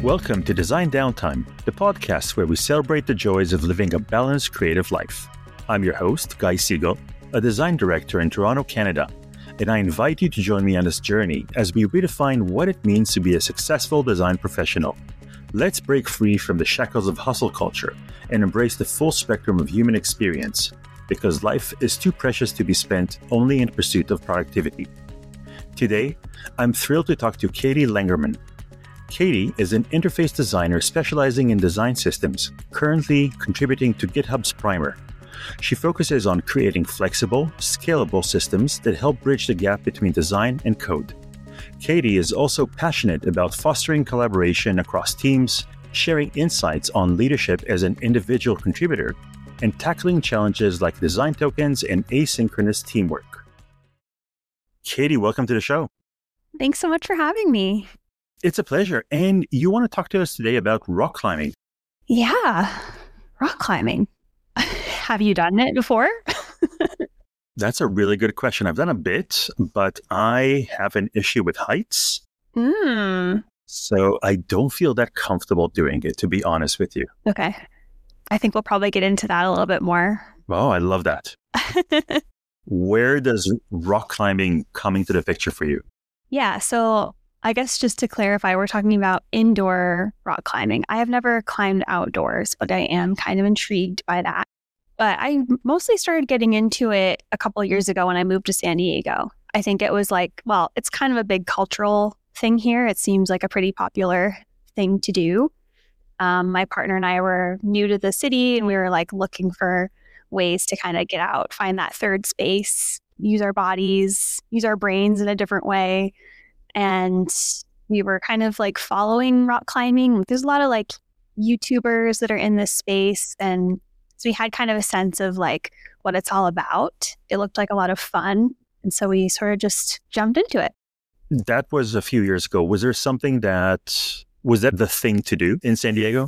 Welcome to Design Downtime, the podcast where we celebrate the joys of living a balanced creative life. I'm your host, Guy Siegel, a design director in Toronto, Canada, and I invite you to join me on this journey as we redefine what it means to be a successful design professional. Let's break free from the shackles of hustle culture and embrace the full spectrum of human experience, because life is too precious to be spent only in pursuit of productivity. Today, I'm thrilled to talk to Katie Langerman. Katie is an interface designer specializing in design systems, currently contributing to GitHub's Primer. She focuses on creating flexible, scalable systems that help bridge the gap between design and code. Katie is also passionate about fostering collaboration across teams, sharing insights on leadership as an individual contributor, and tackling challenges like design tokens and asynchronous teamwork. Katie, welcome to the show. Thanks so much for having me. It's a pleasure. And you want to talk to us today about rock climbing. Yeah, rock climbing. Have you done it before? That's a really good question. I've done a bit, but I have an issue with heights. So I don't feel that comfortable doing it, to be honest with you. Okay. I think we'll probably get into that a little bit more. Oh, I love that. Where does rock climbing come into the picture for you? Yeah, so I guess just to clarify, we're talking about indoor rock climbing. I have never climbed outdoors, but I am kind of intrigued by that. But I mostly started getting into it a couple of years ago when I moved to San Diego. I think it was like, well, it's kind of a big cultural thing here. It seems like a pretty popular thing to do. My partner and I were new to the city, and we were like looking for ways to kind of get out, find that third space, use our bodies, use our brains in a different way. And we were kind of like following rock climbing. There's a lot of like YouTubers that are in this space. And so we had kind of a sense of like what it's all about. It looked like a lot of fun. And so we sort of just jumped into it. That was a few years ago. Was there something was that the thing to do in San Diego?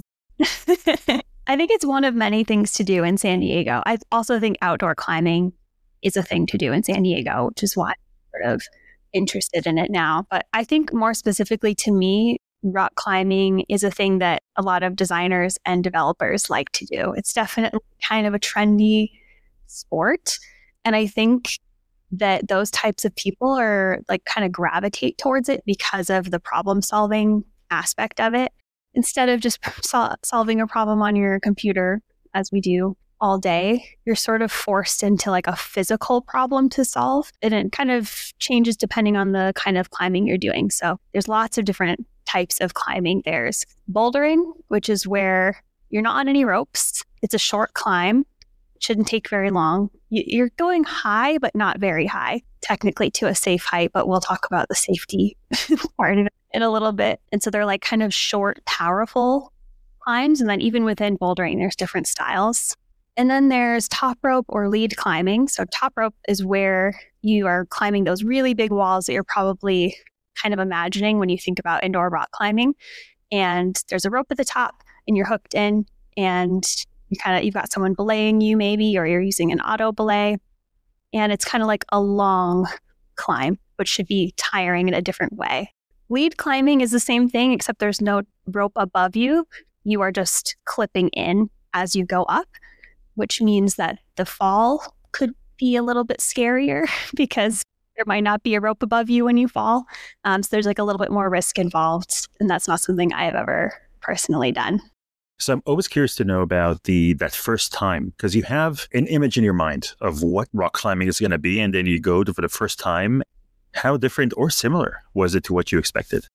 I think it's one of many things to do in San Diego. I also think outdoor climbing is a thing to do in San Diego, which is why I'm sort of interested in it now. But I think more specifically to me, rock climbing is a thing that a lot of designers and developers like to do. It's definitely kind of a trendy sport. And I think that those types of people are like kind of gravitate towards it because of the problem solving aspect of it. Instead of just solving a problem on your computer, as we do all day, you're sort of forced into like a physical problem to solve. And it kind of changes depending on the kind of climbing you're doing. So there's lots of different types of climbing. There's bouldering, which is where you're not on any ropes. It's a short climb. It shouldn't take very long. You're going high, but not very high, technically to a safe height, but we'll talk about the safety part of it in a little bit. And so they're like kind of short, powerful climbs. And then even within bouldering, there's different styles. And then there's top rope or lead climbing. So top rope is where you are climbing those really big walls that you're probably kind of imagining when you think about indoor rock climbing. And there's a rope at the top and you're hooked in and you've got someone belaying you maybe, or you're using an auto belay. And it's kind of like a long climb, which should be tiring in a different way. Lead climbing is the same thing, except there's no rope above you. You are just clipping in as you go up, which means that the fall could be a little bit scarier because there might not be a rope above you when you fall. So there's like a little bit more risk involved. And that's not something I have ever personally done. So I'm always curious to know about that first time, because you have an image in your mind of what rock climbing is going to be. And then you go for the first time. How different or similar was it to what you expected?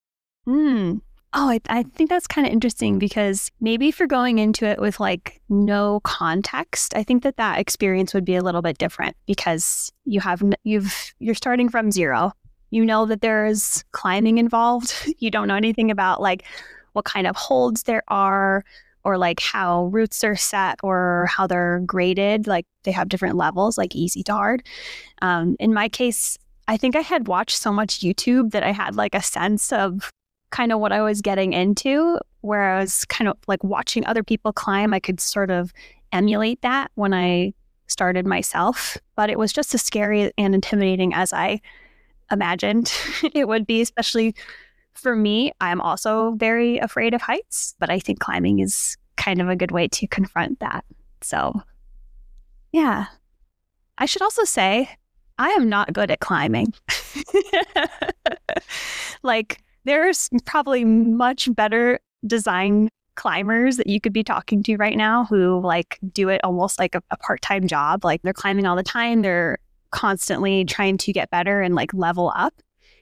I think that's kind of interesting because maybe if you're going into it with like no context, I think that experience would be a little bit different because you're starting from zero. You know that there's climbing involved. You don't know anything about like what kind of holds there are or like how routes are set or how they're graded. Like they have different levels, like easy to hard. In my case, I think I had watched so much YouTube that I had like a sense of kind of what I was getting into, where I was kind of like watching other people climb. I could sort of emulate that when I started myself, but it was just as scary and intimidating as I imagined it would be, especially For me, I'm also very afraid of heights, but I think climbing is kind of a good way to confront that. So, yeah. I should also say, I am not good at climbing. Like, there's probably much better design climbers that you could be talking to right now who like do it almost like a part-time job. Like they're climbing all the time. They're constantly trying to get better and like level up.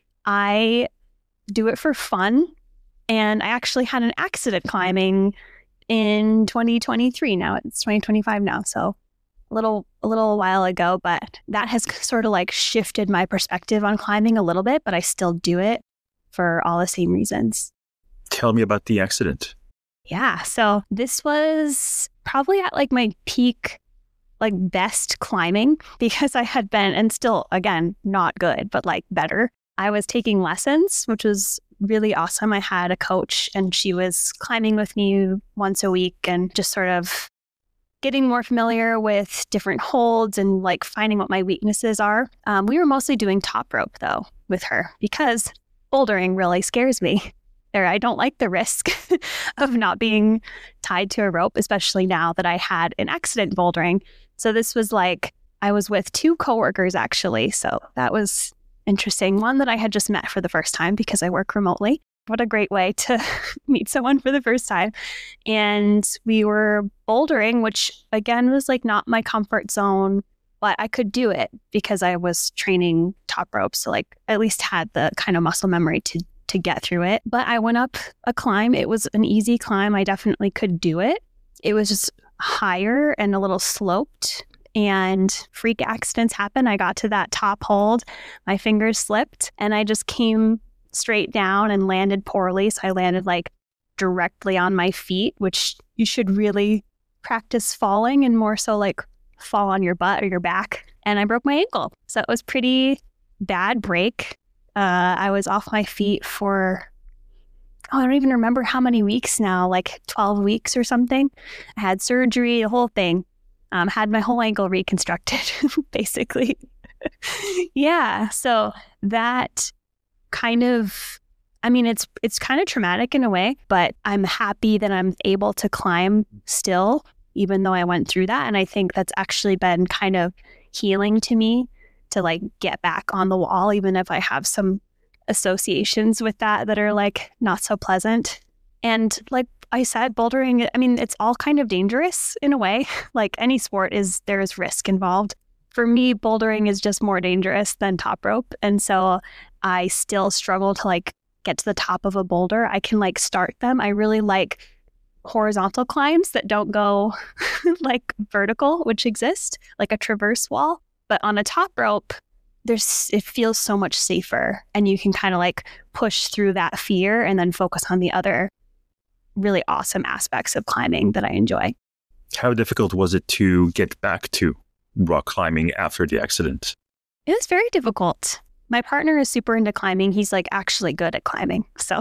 I do it for fun. And I actually had an accident climbing in 2023. Now it's 2025 now. So a little while ago, but that has sort of like shifted my perspective on climbing a little bit, but I still do it for all the same reasons. Tell me about the accident. Yeah. So this was probably at like my peak, like best climbing because I had been, and still, again, not good, but like better. I was taking lessons, which was really awesome. I had a coach and she was climbing with me once a week and just sort of getting more familiar with different holds and like finding what my weaknesses are. We were mostly doing top rope though with her because bouldering really scares me. I don't like the risk of not being tied to a rope, especially now that I had an accident bouldering. So this was like, I was with two coworkers actually. So that was interesting. One that I had just met for the first time because I work remotely. What a great way to meet someone for the first time. And we were bouldering, which again was like not my comfort zone, but I could do it because I was training top rope. So like at least had the kind of muscle memory to get through it. But I went up a climb. It was an easy climb. I definitely could do it. It was just higher and a little sloped and freak accidents happen. I got to that top hold. My fingers slipped and I just came straight down and landed poorly. So I landed like directly on my feet, which you should really practice falling and more so like fall on your butt or your back. And I broke my ankle. So it was pretty bad break. I was off my feet for, I don't even remember how many weeks now, like 12 weeks or something. I had surgery, the whole thing. Had my whole ankle reconstructed, basically. Yeah, so that kind of, I mean, it's kind of traumatic in a way, but I'm happy that I'm able to climb still, even though I went through that. And I think that's actually been kind of healing to me to like get back on the wall, even if I have some associations with that are like not so pleasant. And like I said, bouldering, I mean, it's all kind of dangerous in a way. Like any sport there is risk involved. For me, bouldering is just more dangerous than top rope. And so I still struggle to like get to the top of a boulder. I can like start them. I really like horizontal climbs that don't go like vertical, which exist, like a traverse wall. But on a top rope, it feels so much safer and you can kind of like push through that fear and then focus on the other really awesome aspects of climbing that I enjoy. How difficult was it to get back to rock climbing after the accident? It was very difficult. My partner is super into climbing. He's like actually good at climbing. So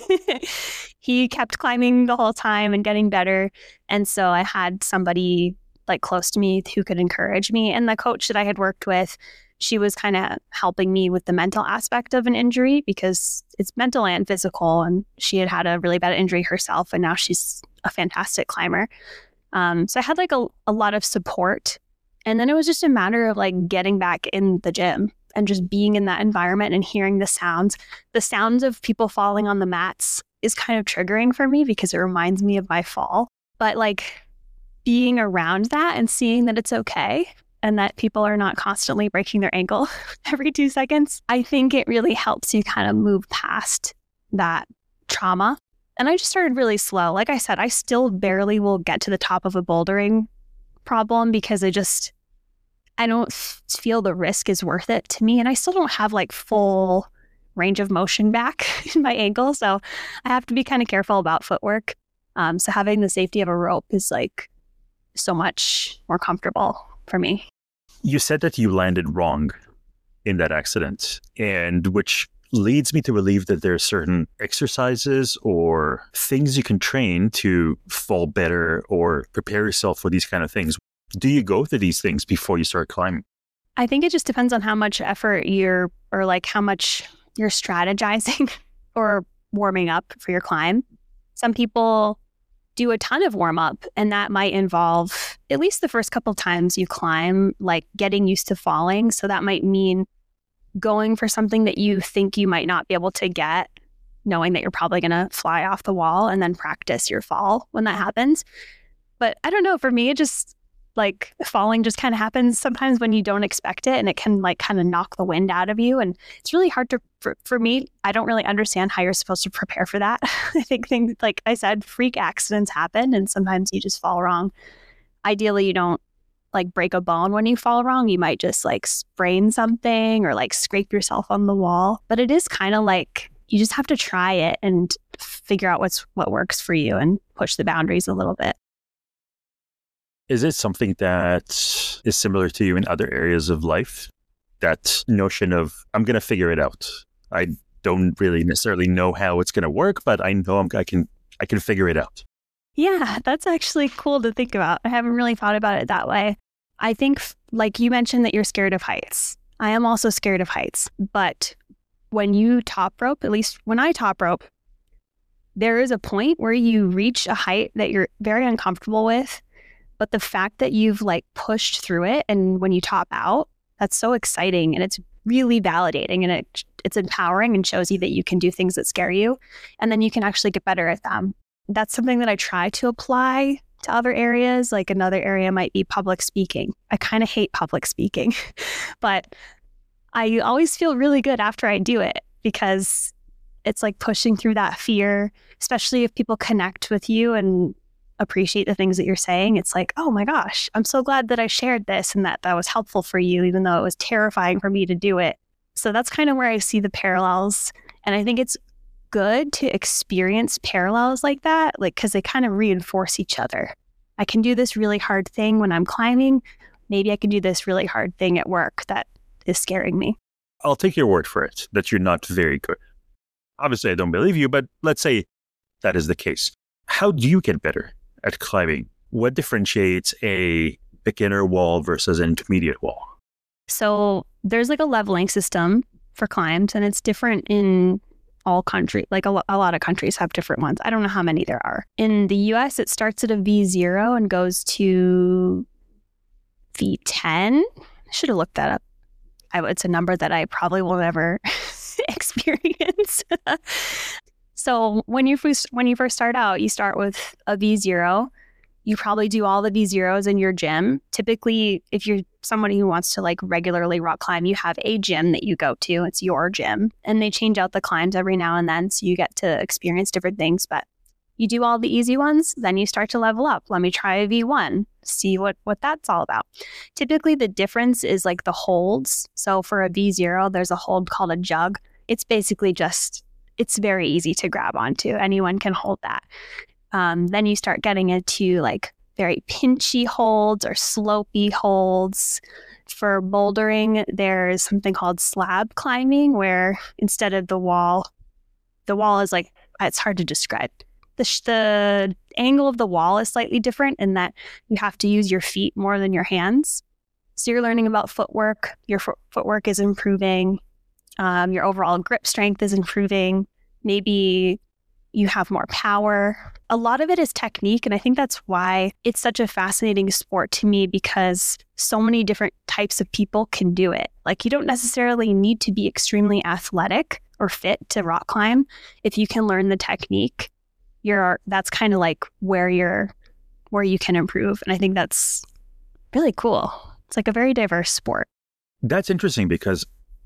he kept climbing the whole time and getting better. And so I had somebody like close to me who could encourage me. And the coach that I had worked with, she was kind of helping me with the mental aspect of an injury because it's mental and physical. And she had had a really bad injury herself. And now she's a fantastic climber. So I had like a lot of support. And then it was just a matter of like getting back in the gym and just being in that environment and hearing the sounds. The sounds of people falling on the mats is kind of triggering for me because it reminds me of my fall. But like being around that and seeing that it's okay and that people are not constantly breaking their ankle every 2 seconds, I think it really helps you kind of move past that trauma. And I just started really slow. Like I said, I still barely will get to the top of a bouldering problem because I don't feel the risk is worth it to me. And I still don't have like full range of motion back in my ankle. So I have to be kind of careful about footwork. So having the safety of a rope is like so much more comfortable for me. You said that you landed wrong in that accident, and which leads me to believe that there are certain exercises or things you can train to fall better or prepare yourself for these kind of things. Do you go to these things before you start climbing? I think it just depends on how much effort or like how much you're strategizing or warming up for your climb. Some people do a ton of warm up, and that might involve at least the first couple times you climb, like getting used to falling. So that might mean going for something that you think you might not be able to get, knowing that you're probably going to fly off the wall, and then practice your fall when that happens. But I don't know, for me, it just like falling just kind of happens sometimes when you don't expect it, and it can like kind of knock the wind out of you. And it's really hard to, for me, I don't really understand how you're supposed to prepare for that. I think things, like I said, freak accidents happen, and sometimes you just fall wrong. Ideally, you don't like break a bone when you fall wrong. You might just like sprain something or like scrape yourself on the wall. But it is kind of like you just have to try it and figure out what works for you and push the boundaries a little bit. Is it something that is similar to you in other areas of life? That notion of, I'm going to figure it out. I don't really necessarily know how it's going to work, but I know I can figure it out. Yeah, that's actually cool to think about. I haven't really thought about it that way. I think, like you mentioned, that you're scared of heights. I am also scared of heights. But when you top rope, at least when I top rope, there is a point where you reach a height that you're very uncomfortable with. But the fact that you've like pushed through it, and when you top out, that's so exciting, and it's really validating, and it's empowering and shows you that you can do things that scare you, and then you can actually get better at them. That's something that I try to apply to other areas. Like another area might be public speaking. I kind of hate public speaking, but I always feel really good after I do it, because it's like pushing through that fear, especially if people connect with you and appreciate the things that you're saying. It's like, oh my gosh, I'm so glad that I shared this and that was helpful for you, even though it was terrifying for me to do it. So that's kind of where I see the parallels. And I think it's good to experience parallels like that, like, because they kind of reinforce each other. I can do this really hard thing when I'm climbing. Maybe I can do this really hard thing at work that is scaring me. I'll take your word for it that you're not very good. Obviously, I don't believe you, but let's say that is the case. How do you get better at climbing? What differentiates a beginner wall versus an intermediate wall? So there's like a leveling system for climbs, and it's different in all countries. Like a lot of countries have different ones. I don't know how many there are. In the US, it starts at a V0 and goes to V10. I should have looked that up. It's a number that I probably will never experience. So when you first start out, you start with a V0. You probably do all the V0s in your gym. Typically, if you're somebody who wants to like regularly rock climb, you have a gym that you go to. It's your gym. And they change out the climbs every now and then, so you get to experience different things. But you do all the easy ones, then you start to level up. Let me try a V1, see what that's all about. Typically, the difference is like the holds. So for a V0, there's a hold called a jug. It's basically just, it's very easy to grab onto. Anyone can hold that. Then you start getting into like very pinchy holds or slopey holds. For bouldering, there's something called slab climbing, where instead of the wall is like, it's hard to describe. The angle of the wall is slightly different in that you have to use your feet more than your hands. So you're learning about footwork. Your footwork is improving. Your overall grip strength is improving. Maybe you have more power. A lot of it is technique, and I think that's why it's such a fascinating sport to me, because so many different types of people can do it. Like, you don't necessarily need to be extremely athletic or fit to rock climb. If you can learn the technique, that's kind of like where you can improve. And I think that's really cool. It's like a very diverse sport. That's interesting, because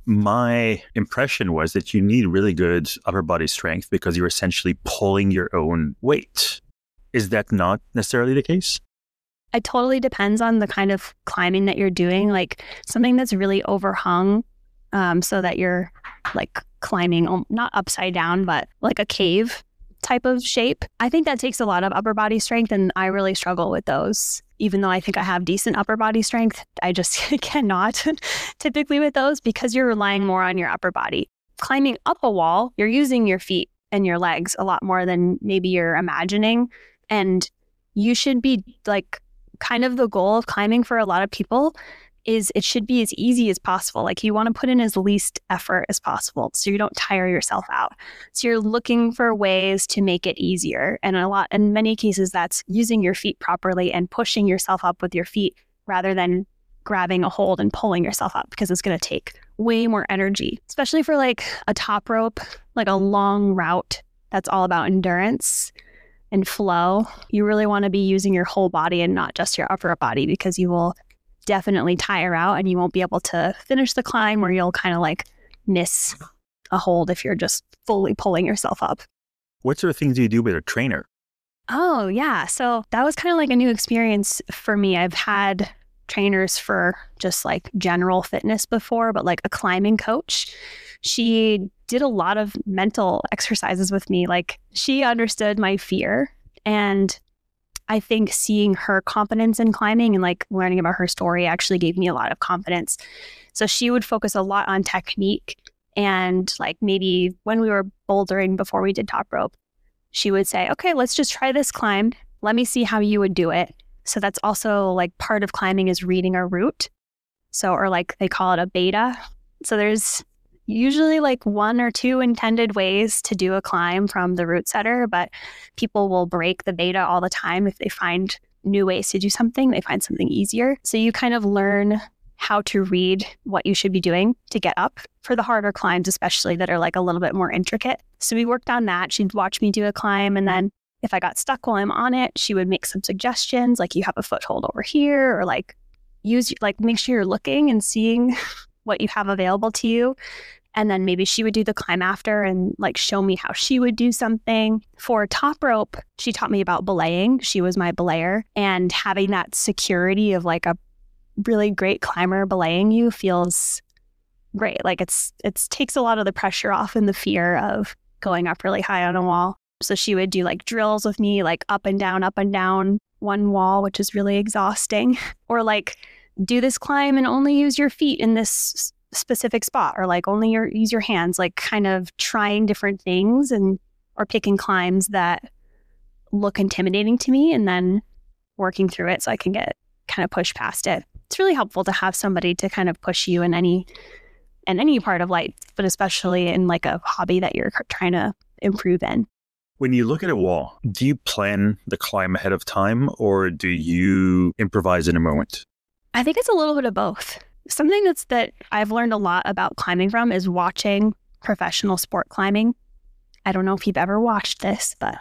my impression was that you need really good upper body strength because you're essentially pulling your own weight. Is that not necessarily the case? It totally depends on the kind of climbing that you're doing. Like something that's really overhung, so that you're like climbing, not upside down, but like a cave type of shape. I think that takes a lot of upper body strength, and I really struggle with those. Even though I think I have decent upper body strength, I just cannot typically with those, because you're relying more on your upper body. Climbing up a wall, you're using your feet and your legs a lot more than maybe you're imagining. And you should be like, kind of the goal of climbing for a lot of people is it should be as easy as possible. Like you want to put in as least effort as possible so you don't tire yourself out. So you're looking for ways to make it easier. And in many cases, that's using your feet properly and pushing yourself up with your feet rather than grabbing a hold and pulling yourself up, because it's going to take way more energy, especially for like a top rope, like a long route that's all about endurance and flow. You really want to be using your whole body and not just your upper body, because you will definitely tire out and you won't be able to finish the climb, or you'll kind of like miss a hold if you're just fully pulling yourself up. What sort of things do you do with a trainer? Oh, yeah. So that was kind of like a new experience for me. I've had trainers for just like general fitness before, but like a climbing coach, she did a lot of mental exercises with me. Like she understood my fear, and I think seeing her confidence in climbing and like learning about her story actually gave me a lot of confidence. So she would focus a lot on technique, and like maybe when we were bouldering before we did top rope, she would say, okay, let's just try this climb. Let me see how you would do it. So that's also like part of climbing is reading a route. So, or like they call it a beta. So there's usually like one or two intended ways to do a climb from the route setter, but people will break the beta all the time if they find new ways to do something, they find something easier. So you kind of learn how to read what you should be doing to get up for the harder climbs, especially that are like a little bit more intricate. So we worked on that. She'd watch me do a climb, and then if I got stuck while I'm on it, she would make some suggestions, like you have a foothold over here, or like make sure you're looking and seeing what you have available to you. And then maybe she would do the climb after and like show me how she would do something. For top rope, she taught me about belaying. She was my belayer, and having that security of like a really great climber belaying you feels great. Like it takes a lot of the pressure off and the fear of going up really high on a wall. So she would do like drills with me, like up and down one wall, which is really exhausting. Or like do this climb and only use your feet in this specific spot, or like only use your hands, like kind of trying different things or picking climbs that look intimidating to me and then working through it so I can get kind of push past it. It's really helpful to have somebody to kind of push you in any part of life, but especially in like a hobby that you're trying to improve in. When you look at a wall, do you plan the climb ahead of time, or do you improvise in a moment? I think it's a little bit of both. Something that I've learned a lot about climbing from is watching professional sport climbing. I don't know if you've ever watched this, but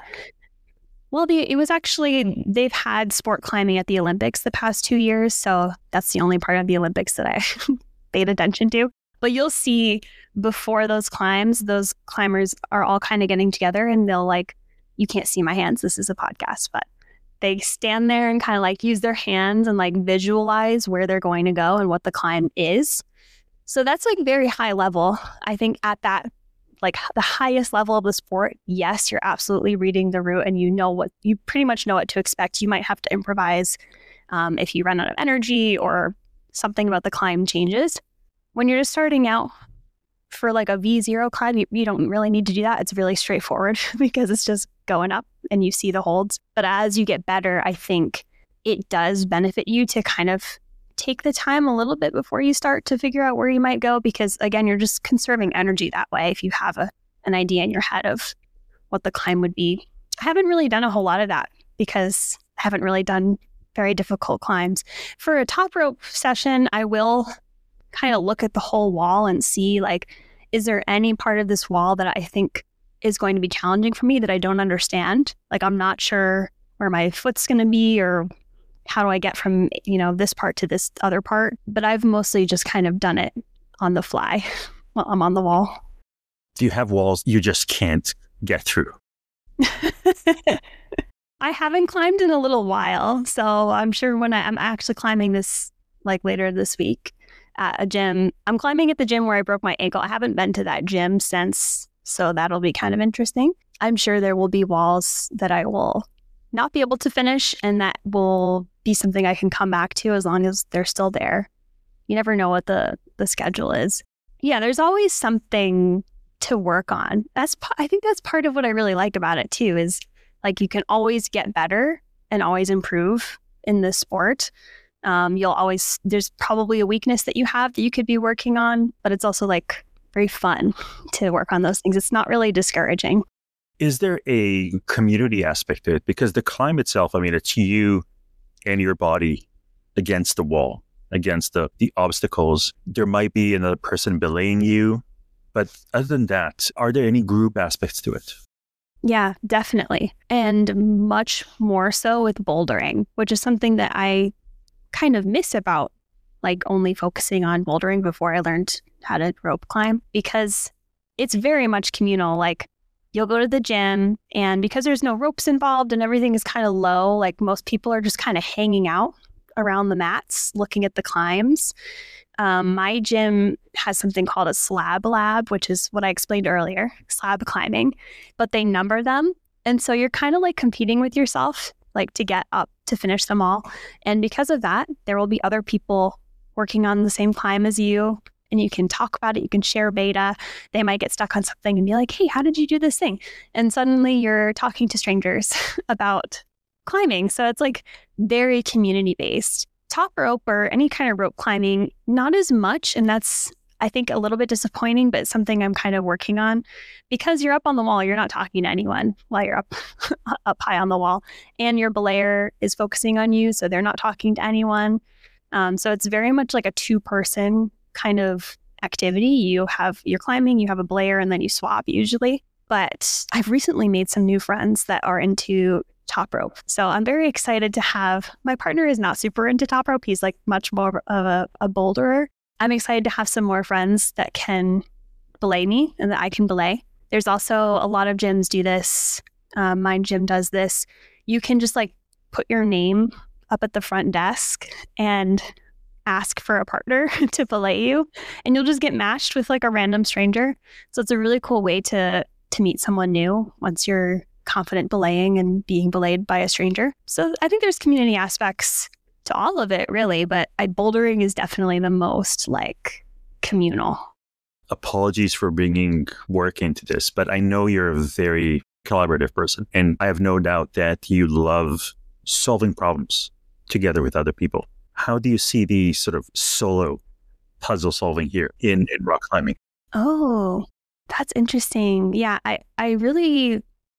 it was actually, they've had sport climbing at the Olympics the past 2 years. So that's the only part of the Olympics that I paid attention to. But you'll see before those climbs, those climbers are all kind of getting together, and they'll like, you can't see my hands, this is a podcast, but they stand there and kind of like use their hands and like visualize where they're going to go and what the climb is. So that's like very high level. I think at that, like the highest level of the sport, yes, you're absolutely reading the route and you pretty much know what to expect. You might have to improvise if you run out of energy or something about the climb changes. When you're just starting out for like a V0 climb, you don't really need to do that. It's really straightforward because it's just going up and you see the holds. But as you get better, I think it does benefit you to kind of take the time a little bit before you start to figure out where you might go, because again, you're just conserving energy that way if you have an idea in your head of what the climb would be. I haven't really done a whole lot of that because I haven't really done very difficult climbs. For a top rope session, I will kind of look at the whole wall and see like, is there any part of this wall that I think is going to be challenging for me that I don't understand? Like, I'm not sure where my foot's going to be, or how do I get from, this part to this other part? But I've mostly just kind of done it on the fly while I'm on the wall. Do you have walls you just can't get through? I haven't climbed in a little while, so I'm sure when I'm actually climbing this, like later this week at a gym, I'm climbing at the gym where I broke my ankle. I haven't been to that gym since, so that'll be kind of interesting. I'm sure there will be walls that I will not be able to finish, and that will be something I can come back to as long as they're still there. You never know what the schedule is. Yeah, there's always something to work on. I think that's part of what I really like about it too, is like you can always get better and always improve in this sport. There's probably a weakness that you have that you could be working on, but it's also like very fun to work on those things. It's not really discouraging. Is there a community aspect to it? Because the climb itself, I mean, it's you and your body against the wall, against the obstacles. There might be another person belaying you, but other than that, are there any group aspects to it? Yeah, definitely. And much more so with bouldering, which is something that I kind of miss about like only focusing on bouldering before I learned how to rope climb, because it's very much communal. Like you'll go to the gym, and because there's no ropes involved and everything is kind of low, like most people are just kind of hanging out around the mats looking at the climbs. My gym has something called a slab lab, which is what I explained earlier, slab climbing, but they number them. And so you're kind of like competing with yourself, like to get up to finish them all. And because of that, there will be other people working on the same climb as you, and you can talk about it. You can share beta. They might get stuck on something and be like, hey, how did you do this thing? And suddenly you're talking to strangers about climbing. So it's like very community based. Top rope or any kind of rope climbing, not as much. And that's, I think, a little bit disappointing, but something I'm kind of working on, because you're up on the wall. You're not talking to anyone while you're up high on the wall, and your belayer is focusing on you. So they're not talking to anyone. So it's very much like a 2-person kind of activity. You're climbing, you have a belayer, and then you swap usually. But I've recently made some new friends that are into top rope. So I'm very excited to have, my partner is not super into top rope. He's like much more of a boulderer. I'm excited to have some more friends that can belay me and that I can belay. There's also a lot of gyms do this. My gym does this. You can just like put your name up at the front desk and ask for a partner to belay you, and you'll just get matched with like a random stranger. So it's a really cool way to meet someone new once you're confident belaying and being belayed by a stranger. So I think there's community aspects to all of it, really, but bouldering is definitely the most like communal. Apologies for bringing work into this, but I know you're a very collaborative person, and I have no doubt that you love solving problems together with other people. How do you see the sort of solo puzzle solving here in rock climbing? Oh, that's interesting. Yeah, I really,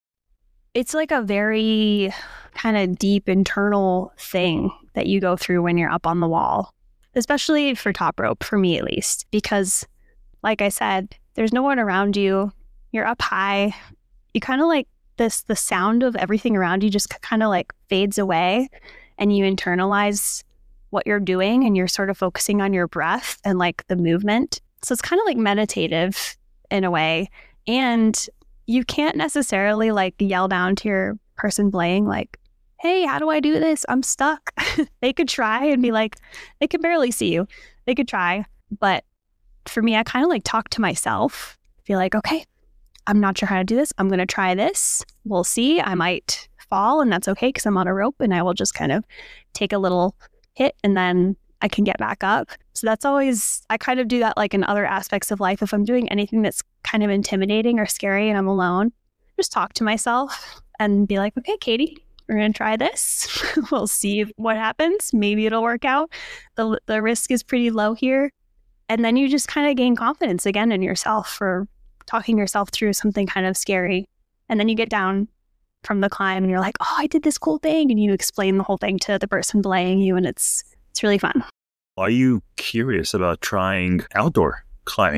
it's like a very kind of deep internal thing that you go through when you're up on the wall, especially for top rope, for me at least, because like I said, there's no one around you. You're up high. You kind of like the sound of everything around you just kind of like fades away, and you internalize what you're doing, and you're sort of focusing on your breath and like the movement. So it's kind of like meditative in a way. And you can't necessarily like yell down to your person belaying like, hey, how do I do this? I'm stuck. They could try and be like, they could barely see you. They could try. But for me, I kind of like talk to myself, feel like, okay, I'm not sure how to do this. I'm going to try this. We'll see. I might fall, and that's okay because I'm on a rope, and I will just kind of take a little hit and then I can get back up. So that's always, I kind of do that like in other aspects of life. If I'm doing anything that's kind of intimidating or scary and I'm alone, just talk to myself and be like, okay, Katie, we're going to try this. We'll see what happens. Maybe it'll work out. The risk is pretty low here. And then you just kind of gain confidence again in yourself for talking yourself through something kind of scary. And then you get down from the climb and you're like, oh, I did this cool thing. And you explain the whole thing to the person belaying you, and it's really fun. Are you curious about trying outdoor climbing?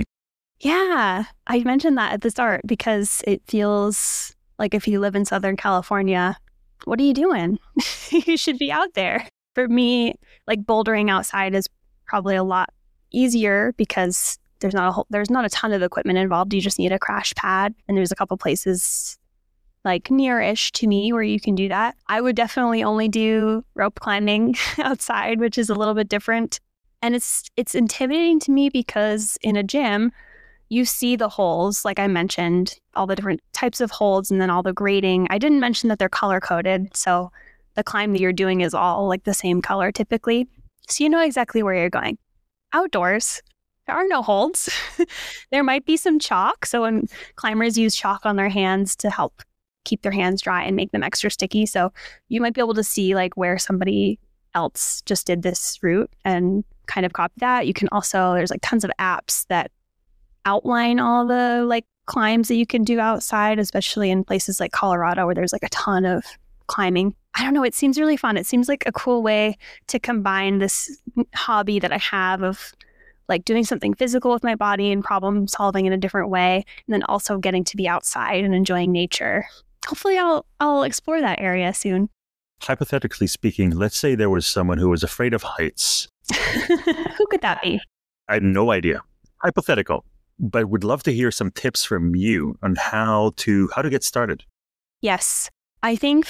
Yeah, I mentioned that at the start because it feels like if you live in Southern California, what are you doing? You should be out there. For me, like bouldering outside is probably a lot easier because there's not a ton of equipment involved. You just need a crash pad, and there's a couple places like near-ish to me where you can do that. I would definitely only do rope climbing outside, which is a little bit different. And it's intimidating to me because in a gym, you see the holes, like I mentioned, all the different types of holds and then all the grading. I didn't mention that they're color-coded, so the climb that you're doing is all like the same color typically. So you know exactly where you're going. Outdoors, there are no holds. There might be some chalk. So when climbers use chalk on their hands to help keep their hands dry and make them extra sticky. So you might be able to see like where somebody else just did this route and kind of copy that. You can also, there's like tons of apps that outline all the like climbs that you can do outside, especially in places like Colorado where there's like a ton of climbing. I don't know, it seems really fun. It seems like a cool way to combine this hobby that I have of like doing something physical with my body and problem solving in a different way, and then also getting to be outside and enjoying nature. Hopefully I'll explore that area soon. Hypothetically speaking, let's say there was someone who was afraid of heights. Who could that be? I have no idea. Hypothetical. But would love to hear some tips from you on how to get started. Yes. I think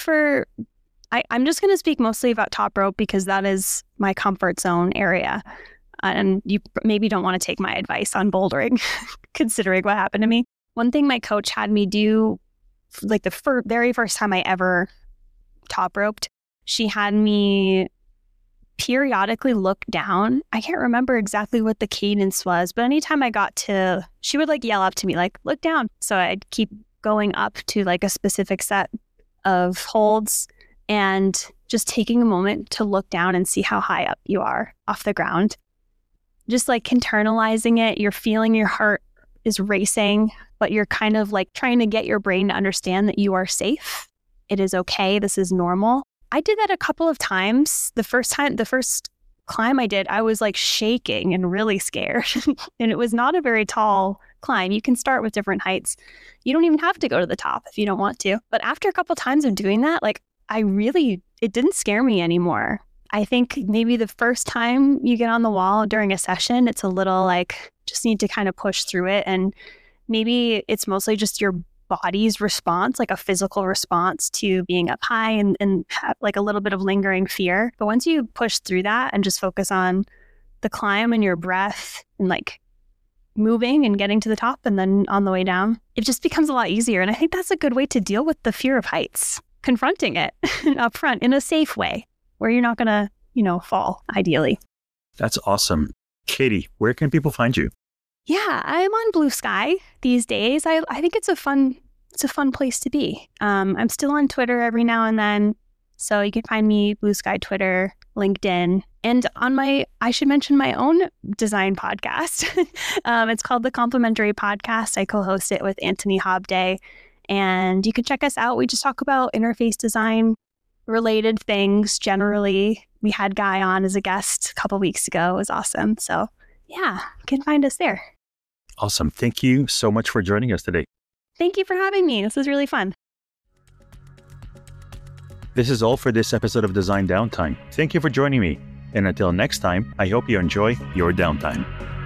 I'm just going to speak mostly about top rope because that is my comfort zone area. And you maybe don't want to take my advice on bouldering, considering what happened to me. One thing my coach had me do, like the very first time I ever top roped, she had me periodically look down. I can't remember exactly what the cadence was, but anytime I got to, she would like yell up to me, like, look down. So I'd keep going up to like a specific set of holds and just taking a moment to look down and see how high up you are off the ground. Just like internalizing it, you're feeling your heart is racing, but you're kind of like trying to get your brain to understand that you are safe. It is okay. This is normal. I did that a couple of times. The first climb I did, I was like shaking and really scared. And it was not a very tall climb. You can start with different heights. You don't even have to go to the top if you don't want to. But after a couple of times of doing that, like it didn't scare me anymore. I think maybe the first time you get on the wall during a session, it's a little like, just need to kind of push through it. And maybe it's mostly just your body's response, like a physical response to being up high and have like a little bit of lingering fear. But once you push through that and just focus on the climb and your breath and like moving and getting to the top and then on the way down, it just becomes a lot easier. And I think that's a good way to deal with the fear of heights, confronting it up front in a safe way where you're not going to, fall, ideally. That's awesome. Katie, where can people find you? Yeah, I'm on Blue Sky these days. I think it's a fun place to be. I'm still on Twitter every now and then. So you can find me Blue Sky Twitter, LinkedIn, and I should mention my own design podcast. It's called The Complementary Podcast. I co-host it with Anthony Hobday, and you can check us out. We just talk about interface design related things generally. We had Guy on as a guest a couple weeks ago. It was awesome. So yeah, you can find us there. Awesome. Thank you so much for joining us today. Thank you for having me. This was really fun. This is all for this episode of Design Downtime. Thank you for joining me. And until next time, I hope you enjoy your downtime.